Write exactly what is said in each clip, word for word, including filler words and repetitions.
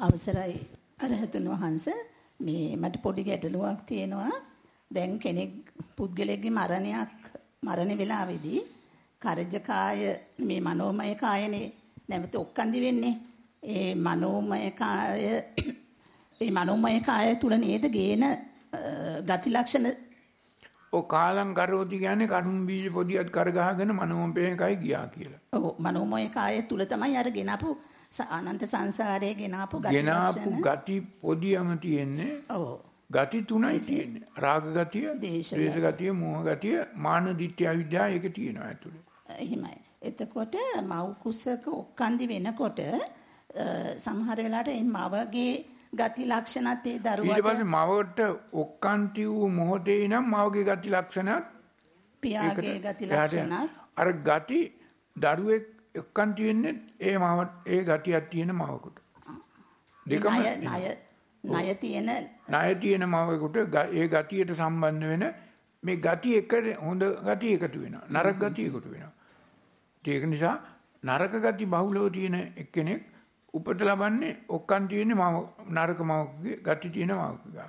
අවසරයි අරහතුන් වහන්සේ මේ මට පොඩි ගැටලුවක් තියෙනවා. දැන් කෙනෙක් පුද්ගලයෙක්ගේ මරණයක් මරණ වෙලාවේදී කර්ජ කාය මේ මනෝමය කායනේ නැවත ඔක්කන්දි වෙන්නේ. ඒ මනෝමය කාය ඒ මනෝමය කාය තුල නේද ගේන ගති ලක්ෂණ ඔය කාලං කරෝති කියන්නේ කරුණ බීජ පොදියත් කර ගහගෙන මනෝමයකයි ගියා කියලා. ඔව් මනෝමය කාය තුල තමයි අර ගෙනපු අනන්ත සංසාරයේ ගෙනපු ගති ලක්ෂණ. ගෙනපු ගති පොදියම තියෙන්නේ. ඔව්. ගති තුනයි තියෙන්නේ. රාග ගතිය, ද්වේෂ ගතිය, මෝහ ගතිය, මාන දිට්ඨි අවිද්‍යාව ඒක තියෙනවා ඇතුලේ. එහෙමයි. එතකොට මව් කුසක ඔක්කන්දි වෙනකොට සමහර වෙලාවට මේ මවගේ ගති ලක්ෂණත් ඒ දරුවාට ඊට පස්සේ මවට ඔක්කාන්ති වූ මොහොතේ නම් මවගේ ගති ලක්ෂණත් පියාගේ ගති ලක්ෂණත් අර ගති දරුවෙක් ඔක්කාන්ති වෙන්නේ ඒ මව ඒ ගතියක් තියෙන මවකට දෙකම ණය ණය තියෙන ණය තියෙන මවකට ඒ ගතියට සම්බන්ධ වෙන මේ ගති එක හොඳ ගති එකතු වෙනවා නරක ගති එකතු වෙනවා ඒක නිසා නරක ගති බහුලව තියෙන එක්කෙනෙක් උපත ලබන්නේ ඔක්කන් තියෙන්නේ මව නරක මවගේ ගති තියෙන මවගේ.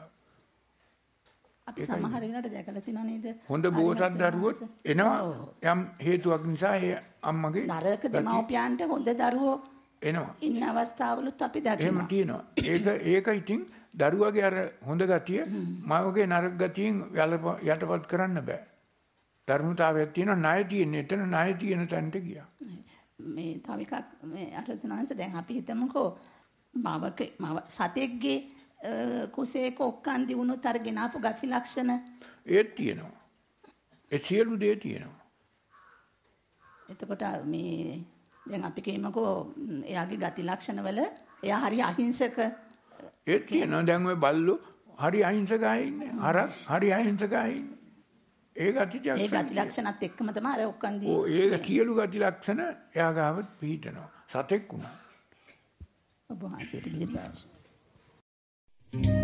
අපි සමහර වෙලාවට දැකලා තියෙනවා නේද? හොඳ බෝසත් දරුවෝ එනවා යම් හේතුවක් නිසා ඒ අම්මගේ නරක දෙමව්පියන්ට හොඳ දරුවෝ එනවා. ඉන්න අවස්ථාවලුත් අපි දකිනවා. එහෙම තියෙනවා. ඒක ඒක ඉතින් දරුවගේ අර හොඳ ගතිය මවගේ නරක ගතියෙන් යටපත් කරන්න බෑ. ධර්මතාවයක් තියෙනවා ණය තියෙන එතන ණය තියෙන තැනට ගියා. මේ තව එකක් මේ අරතුනාංශ දැන් අපි හිතමුකෝ මවක මව සතෙක්ගේ කුසේක ඔක්කන්දි වුණොත් අර ගෙනාපු ගති ලක්ෂණ ඒත් තියෙනවා ඒ සියලු දේ තියෙනවා එතකොට මේ දැන් අපි කියමුකෝ එයාගේ ගති ලක්ෂණ වල එයා හරි අහිංසක ඒත් තියෙනවා දැන් ওই බල්ලෝ හරි අහිංසකයි ඉන්නේ හරක් හරි අහිංසකයි ඉන්නේ ඒ ගති ඒ ගති ලක්ෂණත් එක්කම තමයි අර ඔක්කන්දි ඔව් ඒ සියලු ගති ලක්ෂණ එයා ගාවත් පිහිටනවා සතෙක් වුණා ඔබ වහන්සේට දීර්ඝායුෂ